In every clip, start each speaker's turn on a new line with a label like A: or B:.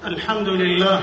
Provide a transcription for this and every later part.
A: الحمد لله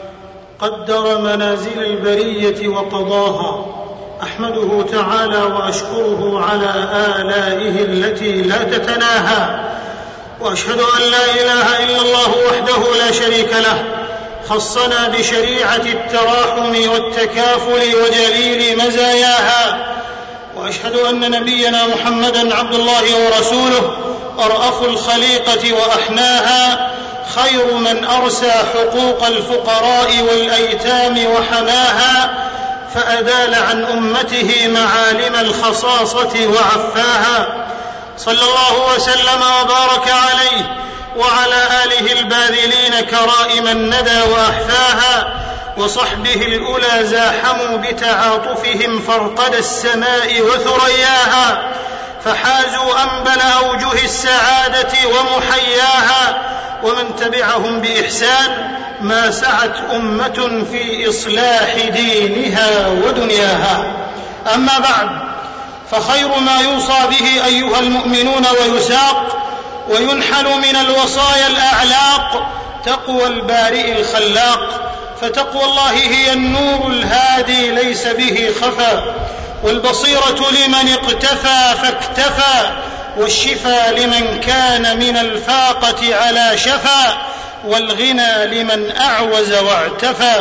A: قدر منازل البرية وقضاها. أحمده تعالى وأشكره على آلائه التي لا تتناهى، وأشهد أن لا إله إلا الله وحده لا شريك له، خصنا بشريعة التراحم والتكافل وجليل مزاياها. وأشهد أن نبينا محمدًا عبد الله ورسوله، أرأف الخليقة وأحناها، خير من أرسى حقوق الفقراء والأيتام وحماها، فأدال عن أمته معالم الخصاصة وعفاها. صلى الله وسلم وبارك عليه وعلى آله الباذلين كرائم الندى وأحفاها، وصحبه الأولى زاحموا بتعاطفهم فرقد السماء وثرياها، فحازوا أنبل أوجه السعادة ومحياها. ومن تبعهم بإحسان ما سعت أمة في إصلاح دينها ودنياها. أما بعد، فخير ما يوصى به أيها المؤمنون ويساق وينحل من الوصايا الأعلاق تقوى البارئ الخلاق، فتقوى الله هي النور الهادي ليس به خفا، والبصيرة لمن اقتفى فاكتفى، والشفى لمن كان من الفاقة على شفا، والغنى لمن أعوز واعتفى.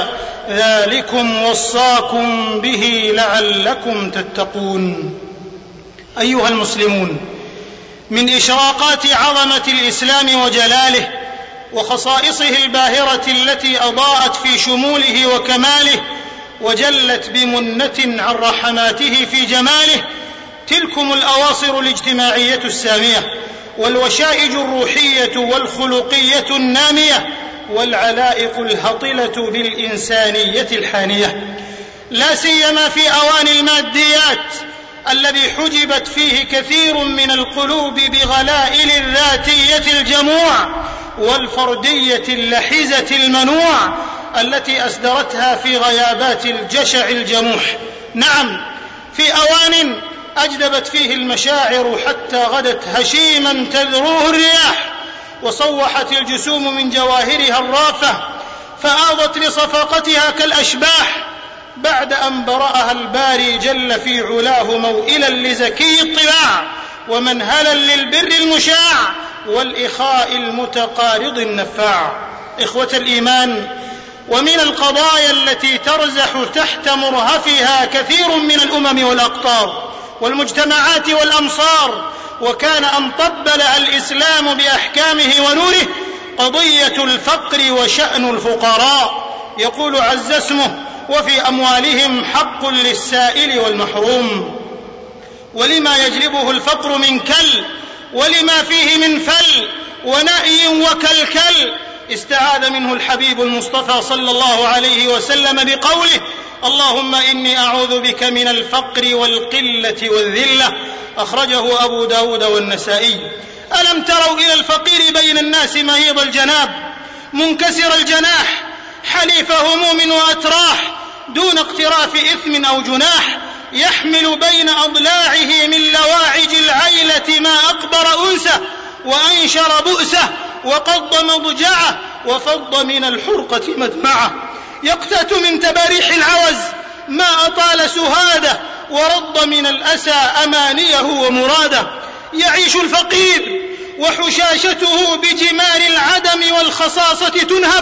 A: ذلكم وصاكم به لعلكم تتقون. أيها المسلمون، من إشراقات عظمة الإسلام وجلاله وخصائصه الباهرة التي أضاءت في شموله وكماله وجلت بمنة عن رحماته في جماله تلكم الأواصر الاجتماعية السامية، والوشائج الروحية والخلقية النامية، والعلائق الهطلة بالإنسانية الحانية، لا سيما في أوان الماديات الذي حجبت فيه كثير من القلوب بغلائل الذاتية الجموع والفردية اللحيزة المنوع التي أسدرتها في غيابات الجشع الجموح. نعم، في أوان أجدبت فيه المشاعر حتى غدت هشيما تذروه الرياح، وصوحت الجسوم من جواهرها الرافة، فآضت لصفاقتها كالأشباح بعد أن برأها الباري جل في علاه موئلا لزكي الطباع، ومنهلا للبر المشاع، والإخاء المتقارض النفاع. إخوة الإيمان، ومن القضايا التي ترزح تحت مرهفها كثير من الأمم والأقطار والمجتمعات والأمصار، وكان أن طبلها الإسلام بأحكامه ونوره، قضية الفقر وشأن الفقراء. يقول عز اسمه: وفي أموالهم حق للسائل والمحروم. ولما يجلبه الفقر من كل، ولما فيه من فل ونأي وكلكل، استعاذ منه الحبيب المصطفى صلى الله عليه وسلم بقوله: اللهم إني أعوذ بك من الفقر والقلة والذلة. أخرجه أبو داود والنسائي. ألم تروا إلى الفقير بين الناس مهيض الجناب، منكسر الجناح، حليف هموم وأتراح، دون اقتراف إثم أو جناح، يحمل بين أضلاعه من لواعج العيلة ما أقبر أنسه وأنشر بؤسه، وقض مضجعه، وفض من الحرقة مدمعه، يقتات من تباريح العوز ما أطال سهاده، ورض من الأسى أمانيه ومراده. يعيش الفقير وحشاشته بجمار العدم والخصاصة تنهب،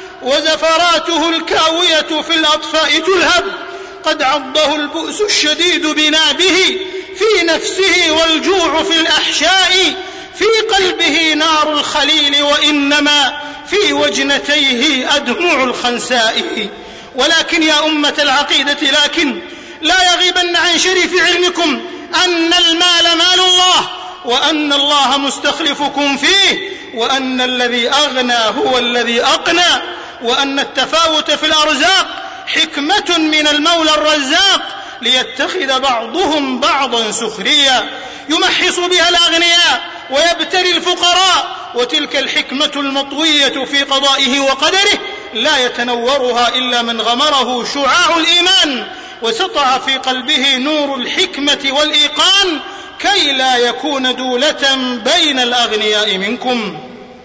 A: وزفراته الكاوية في الأطفاء تلهب. قد عضه البؤس الشديد بنابه في نفسه، والجوع في الأحشاء، في قلبه نار الخليل، وإنما في وجنتيه أدمع الخنساء. ولكن يا أمة العقيدة، لكن لا يغيبن عن شريف علمكم أن المال مال الله، وأن الله مستخلفكم فيه، وأن الذي أغنى هو الذي أقنى، وأن التفاوت في الأرزاق حكمة من المولى الرزاق، ليتخذ بعضهم بعضا سخريا يمحص بها الأغنياء ويبتلي الفقراء. وتلك الحكمة المطوية في قضائه وقدره لا يتنورها إلا من غمره شعاع الإيمان، وسطع في قلبه نور الحكمة والإيقان، كي لا يكون دولة بين الأغنياء منكم.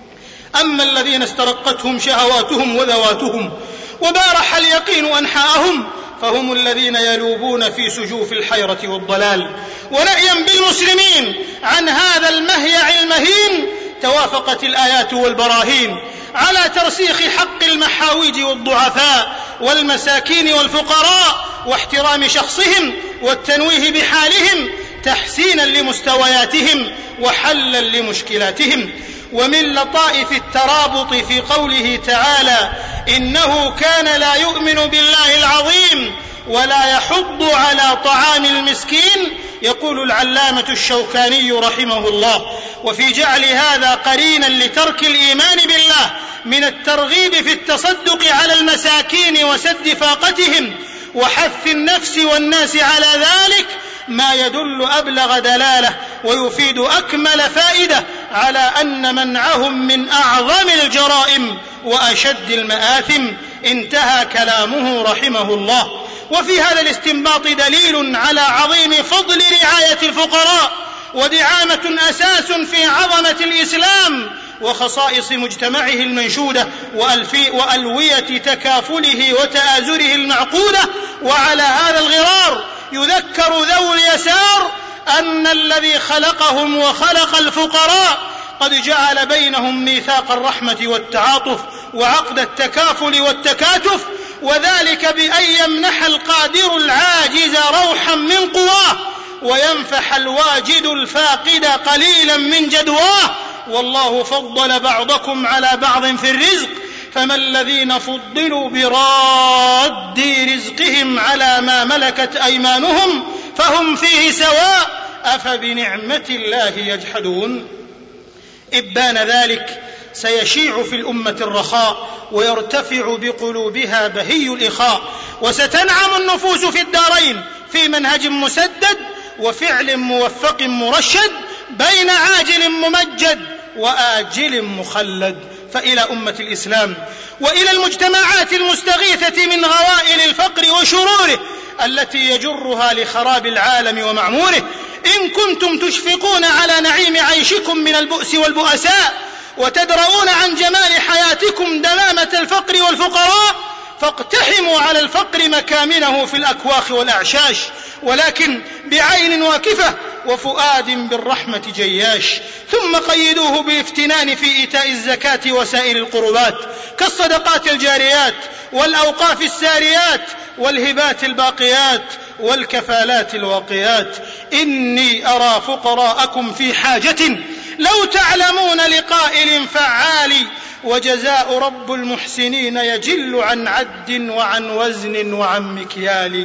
A: أما الذين استرقتهم شهواتهم وذواتهم وبارح اليقين أنحاءهم فهم الذين يلوبون في سجوف الحيرة والضلال. ونأيا بالمسلمين عن هذا المهيع المهين توافقت الآيات والبراهين على ترسيخ حق المحاويج والضعفاء والمساكين والفقراء واحترام شخصهم والتنويه بحالهم تحسينا لمستوياتهم وحلا لمشكلاتهم. ومن لطائف الترابط في قوله تعالى إنه كان لا يؤمن بالله العظيم ولا يحض على طعام المسكين، يقول العلامة الشوكاني رحمه الله: وفي جعل هذا قرينا لترك الإيمان بالله من الترغيب في التصدق على المساكين وسد فاقتهم وحث النفس والناس على ذلك ما يدل أبلغ دلالة ويفيد أكمل فائدة على أن منعهم من أعظم الجرائم وأشد المآثم. انتهى كلامه رحمه الله. وفي هذا الاستنباط دليل على عظيم فضل رعاية الفقراء ودعامة أساس في عظمة الإسلام وخصائص مجتمعه المنشودة وألوية تكافله وتآزره المعقودة. وعلى هذا الغرار يذكر ذو اليسار أن الذي خلقهم وخلق الفقراء قد جعل بينهم ميثاق الرحمة والتعاطف وعقد التكافل والتكاتف، وذلك بأن يمنح القادر العاجز روحا من قواه وينفح الواجد الفاقد قليلا من جدواه. والله فضل بعضكم على بعض في الرزق فما الذين فضلوا براد رزقهم على ما ملكت أيمانهم فهم فيه سواء أفبنعمة الله يجحدون. إبان ذلك سيشيع في الأمة الرخاء ويرتفع بقلوبها بهي الإخاء، وستنعم النفوس في الدارين في منهج مسدد وفعل موفق مرشد بين عاجل ممجد وآجل مخلد. فإلى أمة الإسلام وإلى المجتمعات المستغيثة من غوائل الفقر وشروره التي يجرها لخراب العالم ومعموره، إن كنتم تشفقون على نعيم عيشكم من البؤس والبؤساء وتدرؤون عن جمال حياتكم دمامة الفقر والفقراء، فاقتحموا على الفقر مكامنه في الأكواخ والأعشاش، ولكن بعين واكفة وفؤاد بالرحمة جياش، ثم قيدوه بالافتنان في إيتاء الزكاة وسائر القربات كالصدقات الجاريات والأوقاف الساريات والهبات الباقيات والكفالات الواقيات. إني أرى فقراءكم في حاجة لو تعلمون لقائل فعال، وجزاء رب المحسنين يجل عن عد وعن وزن وعن مكيال.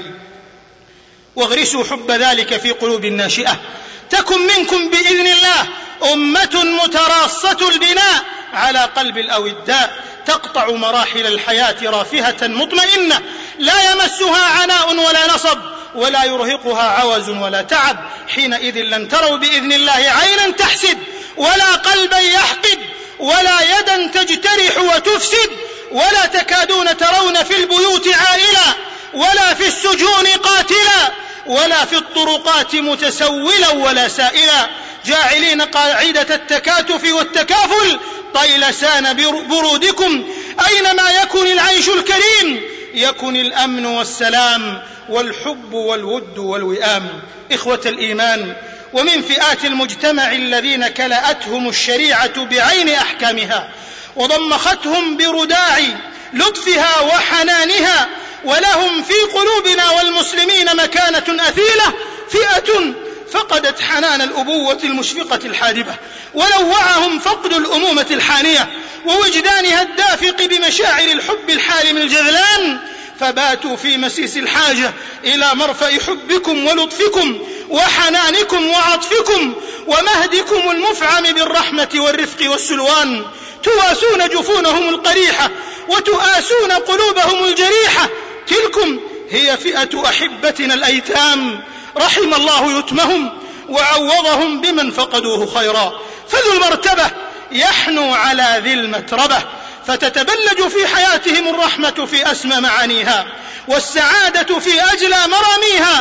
A: واغرسوا حب ذلك في قلوب الناشئة، تكن منكم بإذن الله أمة متراصة البناء على قلب الأوداء تقطع مراحل الحياة رافهة مطمئنة لا يمسها عناء ولا نصب ولا يرهقها عوز ولا تعب. حينئذ لن تروا بإذن الله عينا تحسد ولا قلبا يحقد ولا يدا تجترح وتفسد، ولا تكادون ترون في البيوت عائلا ولا في السجون قاتلا ولا في الطرقات متسولا ولا سائلا، جاعلين قاعدة التكاتف والتكافل طيلسان برودكم. أينما يكن العيش الكريم يكن الأمن والسلام والحب والود والوئام. إخوة الإيمان، ومن فئات المجتمع الذين كلأتهم الشريعة بعين أحكامها وضمختهم برداع لطفها وحنانها ولهم في قلوبنا والمسلمين مكانة أثيلة، فئة فقدت حنان الأبوة المشفقة الحادبة ولوعهم فقد الأمومة الحانية ووجدانها الدافق بمشاعر الحب الحالم الجذلان، فباتوا في مسيس الحاجة إلى مرفأ حبكم ولطفكم وحنانكم وعطفكم ومهدكم المفعم بالرحمة والرفق والسلوان، تواسون جفونهم القريحة وتؤاسون قلوبهم الجريحة. تلكم هي فئة أحبتنا الأيتام، رحم الله يتمهم وعوضهم بمن فقدوه خيرا. فذو المرتبة يحنو على ذي المتربة، فتتبلج في حياتهم الرحمة في أسمى معانيها والسعادة في أجلى مراميها،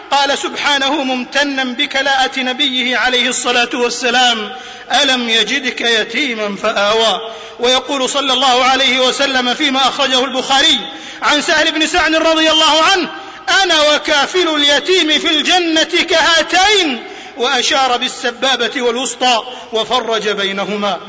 A: قال سبحانه ممتنا بكلاءة نبيه عليه الصلاة والسلام: ألم يجدك يتيما فآوى. ويقول صلى الله عليه وسلم فيما أخرجه البخاري عن سهل بن سعد رضي الله عنه: أنا وكافل اليتيم في الجنة كهاتين، وأشار بالسبابة والوسطى وفرج بينهما.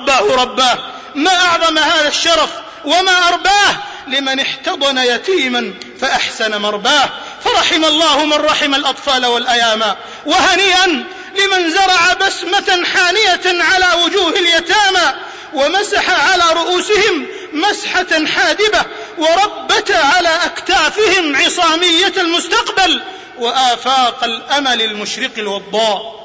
A: رباه ما أعظم هذا الشرف وما أرباه لمن احتضن يتيما فأحسن مرباه. فرحم الله من رحم الأطفال والأيام، وهنيئا لمن زرع بسمة حانية على وجوه اليتامى ومسح على رؤوسهم مسحة حادبة وربت على أكتافهم عصامية المستقبل وآفاق الأمل المشرق الوضاء.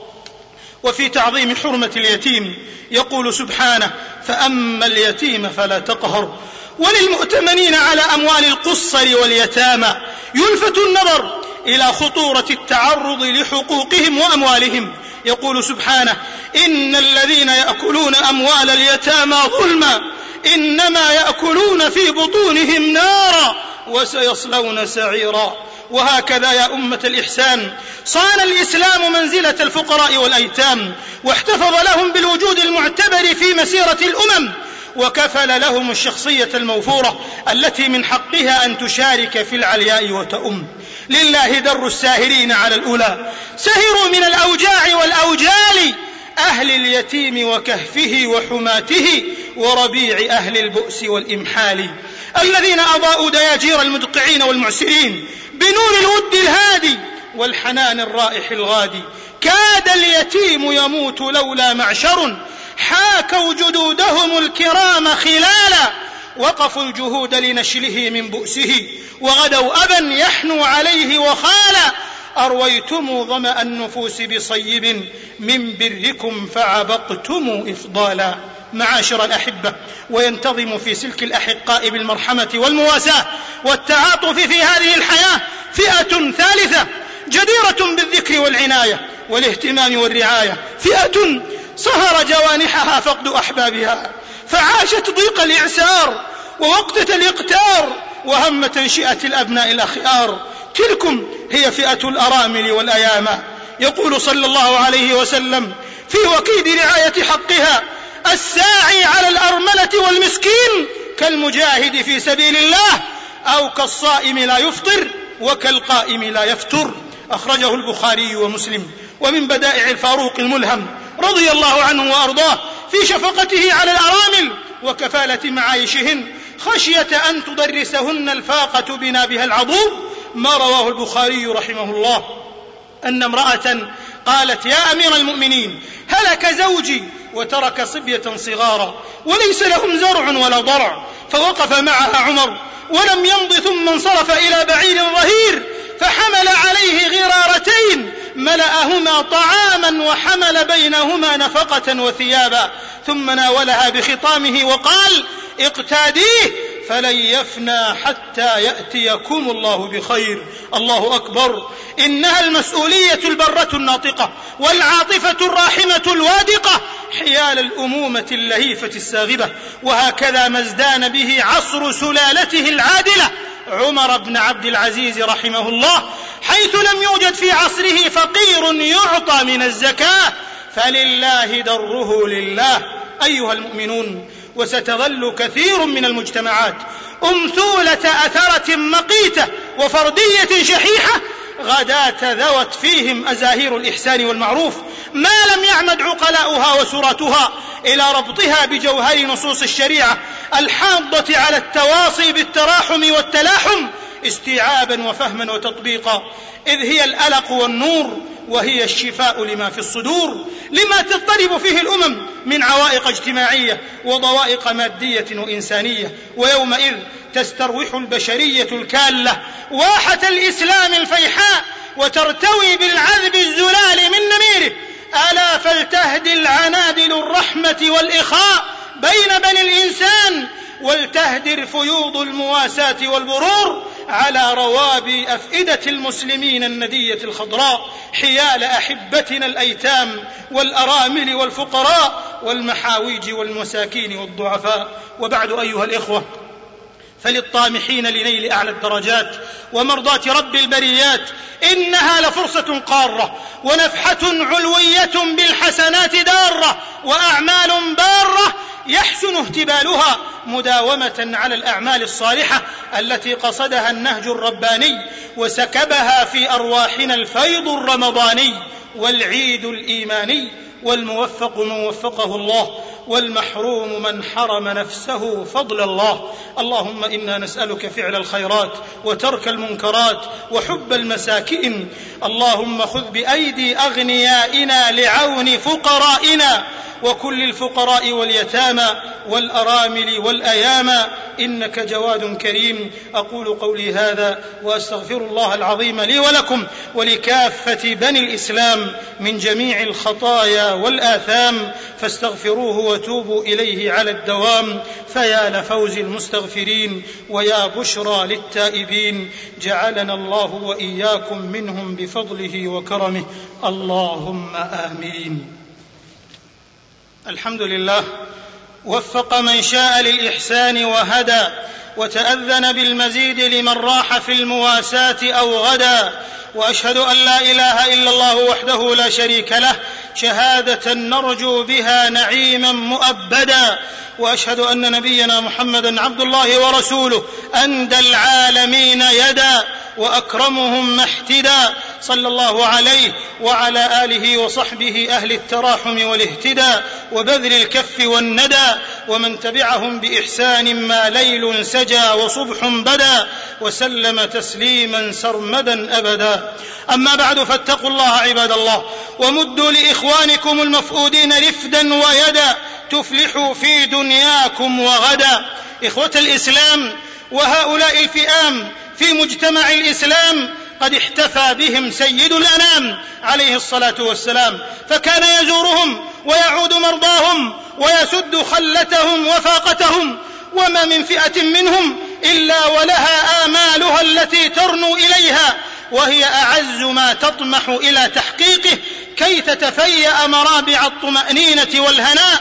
A: وفي تعظيم حرمة اليتيم يقول سبحانه: فأما اليتيم فلا تقهر. وللمؤتمنين على أموال القصر واليتامى يلفت النظر إلى خطورة التعرض لحقوقهم وأموالهم. يقول سبحانه: إن الذين يأكلون أموال اليتامى ظلما إنما يأكلون في بطونهم نارا وسيصلون سعيرا. وهكذا يا أمة الإحسان صان الإسلام منزلة الفقراء والأيتام، واحتفظ لهم بالوجود المعتبر في مسيرة الأمم، وكفل لهم الشخصية الموفورة التي من حقها أن تشارك في العلياء وتؤم. لله در الساهرين على الأولى، سهروا من الأوجاع والأوجال أهل اليتيم وكهفه وحماته وربيع أهل البؤس والإمحال، الذين أضاءوا دياجير المدقعين والمعسرين بنور الود الهادي والحنان الرائح الغادي. كاد اليتيم يموت لولا معشر حاكوا جدودهم الكرام خلالا، وقفوا الجهود لنشله من بؤسه وغدوا أبا يحنو عليه وخالا. أرويتم ظمأ النفوس بصيب من بركم فعبقتم إفضالا. معاشر الأحبة، وينتظم في سلك الأحقاء بالمرحمة والمواساة والتعاطف في هذه الحياة فئة ثالثة جديرة بالذكر والعناية والاهتمام والرعاية، فئة صهر جوانحها فقد أحبابها فعاشت ضيق الإعسار ووقتة الإقتار وهم تنشئة الأبناء الأخيار. تلكم هي فئة الأرامل والأيامى. يقول صلى الله عليه وسلم في وكيد رعاية حقها: الساعي على الأرملة والمسكين كالمجاهد في سبيل الله، أو كالصائم لا يفطر وكالقائم لا يفتر. أخرجه البخاري ومسلم. ومن بدائع الفاروق الملهم رضي الله عنه وأرضاه في شفقته على الأرامل وكفالة معايشهن خشية أن تدرسهن الفاقة بنابها العضوب ما رواه البخاري رحمه الله أن امرأة قالت: يا أمير المؤمنين، هلك زوجي وترك صبية صغارا وليس لهم زرع ولا ضرع. فوقف معها عمر ولم يمض ثم انصرف إلى بعير ظهير فحمل عليه غرارتين ملأهما طعاما وحمل بينهما نفقة وثيابا، ثم ناولها بخطامه وقال: اقتاديه فلن يفنى حتى يأتيكم الله بخير. الله أكبر. إنها المسؤولية البرة الناطقة والعاطفة الراحمة الوادقة حيال الأمومة اللهيفة الساغبة. وهكذا ما ازدان به عصر سلالته العادلة عمر بن عبد العزيز رحمه الله، حيث لم يوجد في عصره فقير يعطى من الزكاة، فلله دره لله. أيها المؤمنون، وستظل كثير من المجتمعات أمثولة أثرة مقيتة وفردية شحيحة غداة ذوت فيهم أزاهير الإحسان والمعروف ما لم يعمد عقلاؤها وسراتها إلى ربطها بجوهر نصوص الشريعة الحاضة على التواصي بالتراحم والتلاحم استيعابا وفهما وتطبيقا، إذ هي الألق والنور وهي الشفاء لما في الصدور، لما تضطرب فيه الأمم من عوائق اجتماعية وضوائق مادية وإنسانية. ويومئذ تستروح البشرية الكالة واحة الإسلام الفيحاء وترتوي بالعذب الزلال من نميره. ألا فلتهدي العنادل الرحمة والإخاء بين بني الإنسان، ولتهدر فيوض المواساة والبرور على روابي أفئدة المسلمين الندية الخضراء حيال أحبتنا الأيتام والأرامل والفقراء والمحاويج والمساكين والضعفاء. وبعد أيها الإخوة، فللطامحين لنيل أعلى الدرجات ومرضاة رب البريات إنها لفرصة قارة ونفحة علوية بالحسنات دارة وأعمال بارة يحسن اهتبالها مداومة على الأعمال الصالحة التي قصدها النهج الرباني وسكبها في أرواحنا الفيض الرمضاني والعيد الإيماني. والموفق من وفقه الله والمحروم من حرم نفسه فضل الله. اللهم إنا نسألك فعل الخيرات وترك المنكرات وحب المساكين. اللهم خذ بأيدي أغنيائنا لعون فقرائنا وكل الفقراء واليتامى والأرامل والأيامى إنك جواد كريم. أقول قولي هذا وأستغفر الله العظيم لي ولكم ولكافة بني الإسلام من جميع الخطايا والآثام فاستغفروه وتوبوا إليه على الدوام فيا لفوز المستغفرين ويا بشرى للتائبين. جعلنا الله وإياكم منهم بفضله وكرمه اللهم آمين. الحمد لله وفق من شاء للإحسان وهدى وتأذن بالمزيد لمن راح في المواساة أو غدا. وأشهد أن لا إله إلا الله وحده لا شريك له شهادة نرجو بها نعيما مؤبدا. وأشهد أن نبينا محمدا عبد الله ورسوله أندى العالمين يدا وأكرمهم محتدا صلى الله عليه وعلى آله وصحبه أهل التراحم والاهتداء وبذل الكف والندى ومن تبعهم بإحسان ما ليل سجى وصبح بدا وسلم تسليما سرمدا أبدا. أما بعد فاتقوا الله عباد الله ومدوا لإخوانكم المفقودين رفدا ويدا تفلحوا في دنياكم وغدا. إخوة الإسلام وهؤلاء الفئام في مجتمع الإسلام قد احتفى بهم سيد الأنام عليه الصلاة والسلام فكان يزورهم ويعود مرضاهم ويسد خلتهم وفاقتهم وما من فئة منهم إلا ولها آمالها التي ترنو إليها وهي أعز ما تطمح إلى تحقيقه كي تتفيأ مرابع الطمأنينة والهناء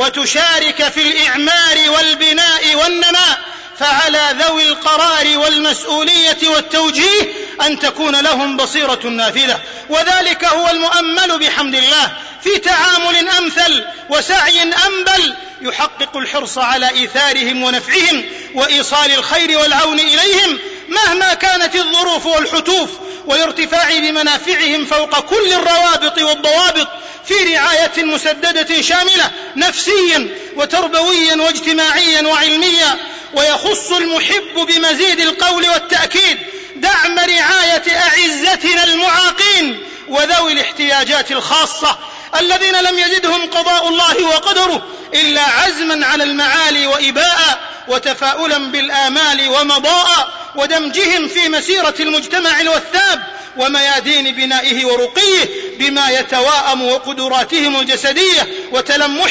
A: وتشارك في الإعمار والبناء والنماء. فعلى ذوي القرار والمسؤولية والتوجيه أن تكون لهم بصيرة نافذة وذلك هو المؤمل بحمد الله في تعامل أمثل وسعي أنبل يحقق الحرص على إيثارهم ونفعهم وإيصال الخير والعون إليهم مهما كانت الظروف والحتوف والارتفاع بمنافعهم فوق كل الروابط والضوابط في رعاية مسددة شاملة نفسيا وتربويا واجتماعيا وعلميا. ويخص المحب بمزيد القول والتأكيد دعم رعاية أعزتنا المعاقين وذوي الاحتياجات الخاصة الذين لم يزدهم قضاء الله وقدره إلا عزما على المعالي وإباء وتفاؤلا بالآمال ومضاء ودمجهم في مسيرة المجتمع الوثاب وميادين بنائه ورقيه بما يتواءم وقدراتهم الجسدية وتلمح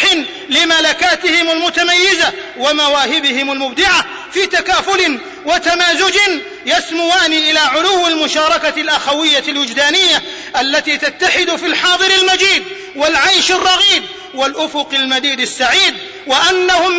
A: لملكاتهم المتميزة ومواهبهم المبدعة في تكافل وتمازج يسموان إلى علو المشاركة الأخوية الوجدانية التي تتحد في الحاضر المجيد والعيش الرغيد والأفق المديد السعيد وأنهم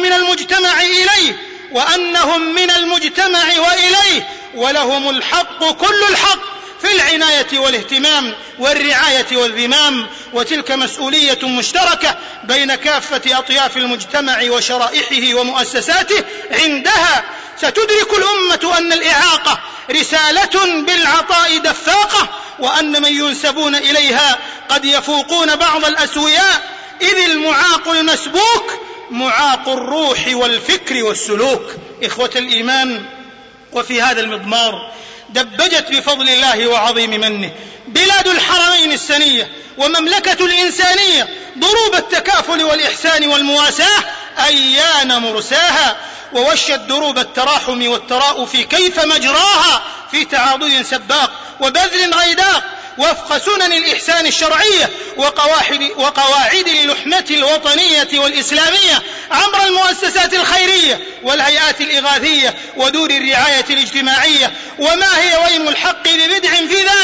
A: من المجتمع وإليه ولهم الحق كل الحق في العناية والاهتمام والرعاية والذمام. وتلك مسؤولية مشتركة بين كافة أطياف المجتمع وشرائحه ومؤسساته. عندها ستدرك الأمة أن الإعاقة رسالة بالعطاء دفاقة وأن من ينسبون إليها قد يفوقون بعض الأسوياء إذ المعاق المسبوك معاق الروح والفكر والسلوك. إخوة الإيمان وفي هذا المضمار دبجت بفضل الله وعظيم منه بلاد الحرمين السنية ومملكة الإنسانية ضروب التكافل والإحسان والمواساة أيان مرساها ووشت دروب التراحم والتراؤف كيف مجراها في تعاضد سباق وبذل غيداق وفق سنن الإحسان الشرعية وقواعد اللحمة الوطنية والإسلامية عبر المؤسسات الخيرية والهيئات الإغاثية ودور الرعاية الاجتماعية. وما هي ويم الحق ببدع في ذلك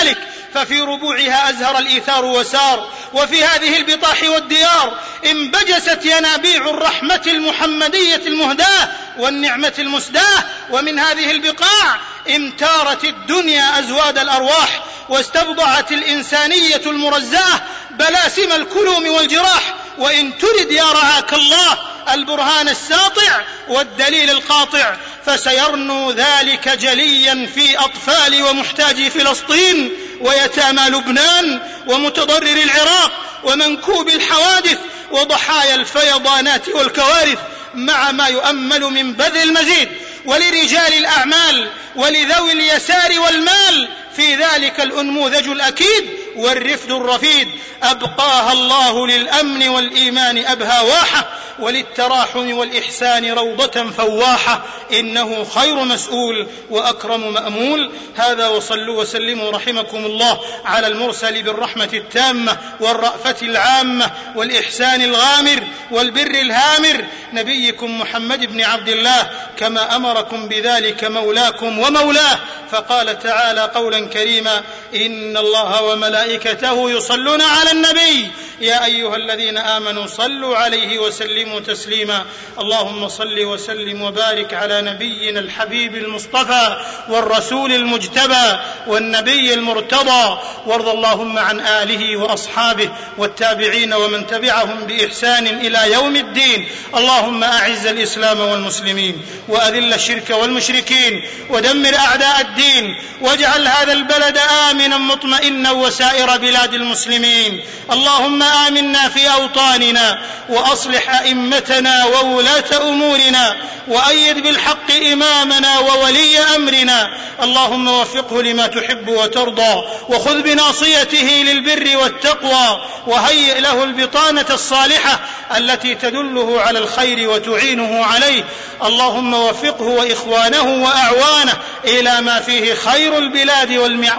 A: ففي ربوعها أزهر الإيثار وسار، وفي هذه البطاح والديار انبجست ينابيع الرحمة المحمدية المهداة والنعمة المسداة، ومن هذه البقاع امتارت الدنيا أزواد الأرواح، واستبضعت الإنسانية المرزاة بلاسم الكلوم والجراح. وإن ترد يا رعاك الله البرهان الساطع والدليل القاطع فسيرنو ذلك جليا في أطفال ومحتاجي فلسطين ويتامى لبنان ومتضرر العراق ومنكوب الحوادث وضحايا الفيضانات والكوارث، مع ما يؤمل من بذل المزيد. ولرجال الأعمال ولذوي اليسار والمال في ذلك الأنموذج الأكيد والرفد الرفيد، أبقاها الله للأمن والإيمان أبهى واحة، وللتراحم والإحسان روضة فواحة، إنه خير مسؤول وأكرم مأمول. هذا، وصلوا وسلموا رحمكم الله على المرسل بالرحمة التامة والرأفة العامة والإحسان الغامر والبر الهامر، نبيكم محمد بن عبد الله، كما أمركم بذلك مولاكم ومولاه. فقال تعالى قولا كريما: إن الله وملائكته يصلون على النبي يا أيها الذين آمنوا صلوا عليه وسلموا تسليما. اللهم صل وسلم وبارك على نبينا الحبيب المصطفى والرسول المجتبى والنبي المرتضى، وارض اللهم عن آله وأصحابه والتابعين ومن تبعهم بإحسان إلى يوم الدين. اللهم أعز الإسلام والمسلمين وأذل الشرك والمشركين ودمر أعداء الدين، واجعل هذا البلد آمنا مطمئنا وسائر بلاد المسلمين. اللهم آمنا في أوطاننا وأصلح أئمتنا وولاة أمورنا، وأيد بالحق إمامنا وولي أمرنا. اللهم وفقه لما تحب وترضى، وخذ بناصيته للبر والتقوى، وهيئ له البطانة الصالحة التي تدله على الخير وتعينه عليه. اللهم وفقه وإخوانه وأعوانه إلى ما فيه خير البلاد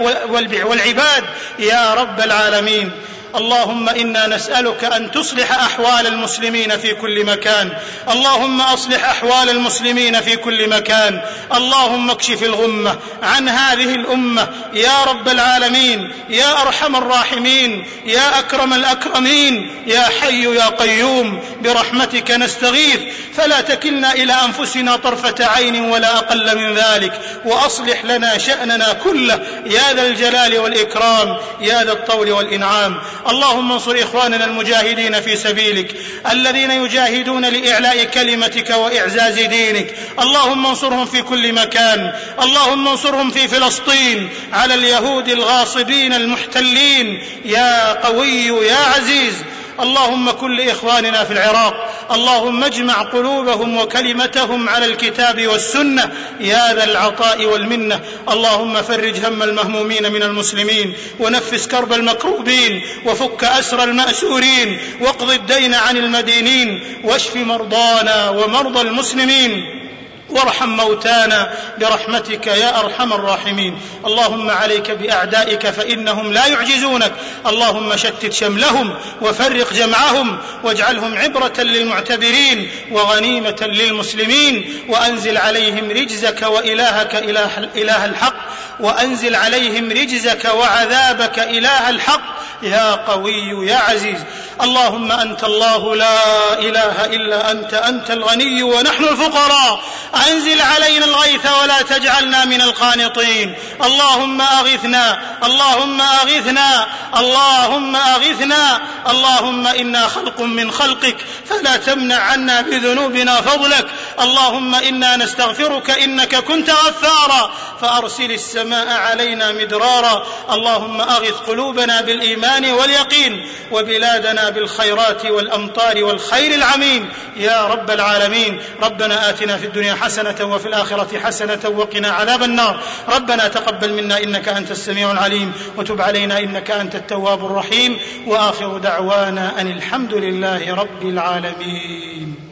A: والعباد يا رب العالمين. اللهم إنا نسألك أن تصلح أحوال المسلمين في كل مكان. اللهم أصلح أحوال المسلمين في كل مكان. اللهم اكشف الغمة عن هذه الأمة يا رب العالمين، يا أرحم الراحمين، يا أكرم الأكرمين، يا حي يا قيوم، برحمتك نستغيث، فلا تكلنا إلى أنفسنا طرفة عين ولا أقل من ذلك، وأصلح لنا شأننا كله يا ذا الجلال والإكرام يا ذا الطول والإنعام. اللهم انصر إخواننا المجاهدين في سبيلك الذين يجاهدون لإعلاء كلمتك وإعزاز دينك. اللهم انصرهم في كل مكان. اللهم انصرهم في فلسطين على اليهود الغاصبين المحتلين يا قوي يا عزيز. اللهم كن لإخواننا في العراق، اللهم اجمع قلوبهم وكلمتهم على الكتاب والسنة يا ذا العطاء والمنة. اللهم فرج هم المهمومين من المسلمين، ونفس كرب المكروبين، وفك أسر المأسورين، واقض الدين عن المدينين، واشف مرضانا ومرضى المسلمين، وارحم موتانا برحمتك يا أرحم الراحمين. اللهم عليك بأعدائك فإنهم لا يعجزونك. اللهم شتت شملهم وفرق جمعهم، واجعلهم عبرة للمعتبرين وغنيمة للمسلمين، وأنزل عليهم رجزك وإلهك إله الحق، وأنزل عليهم رجزك وعذابك إله الحق يا قوي يا عزيز. اللهم أنت الله لا إله إلا أنت، أنت الغني ونحن الفقراء، أنزل علينا الغيث ولا تجعلنا من القانطين. اللهم أغثنا، اللهم أغثنا، اللهم أغثنا. اللهم إنا خلق من خلقك فلا تمنع عنا بذنوبنا فضلك. اللهم إنا نستغفرك إنك كنت غفارا فأرسل السماء علينا مدرارا. اللهم أغث قلوبنا بالإيمان واليقين، وبلادنا بالخيرات والأمطار والخير العميم يا رب العالمين. ربنا آتنا في الدنيا حسنة وفي الآخرة حسنة وقنا عذاب النار. ربنا تقبل منا إنك أنت السميع العليم، وتب علينا إنك أنت التواب الرحيم. وآخر دعوانا أن الحمد لله رب العالمين.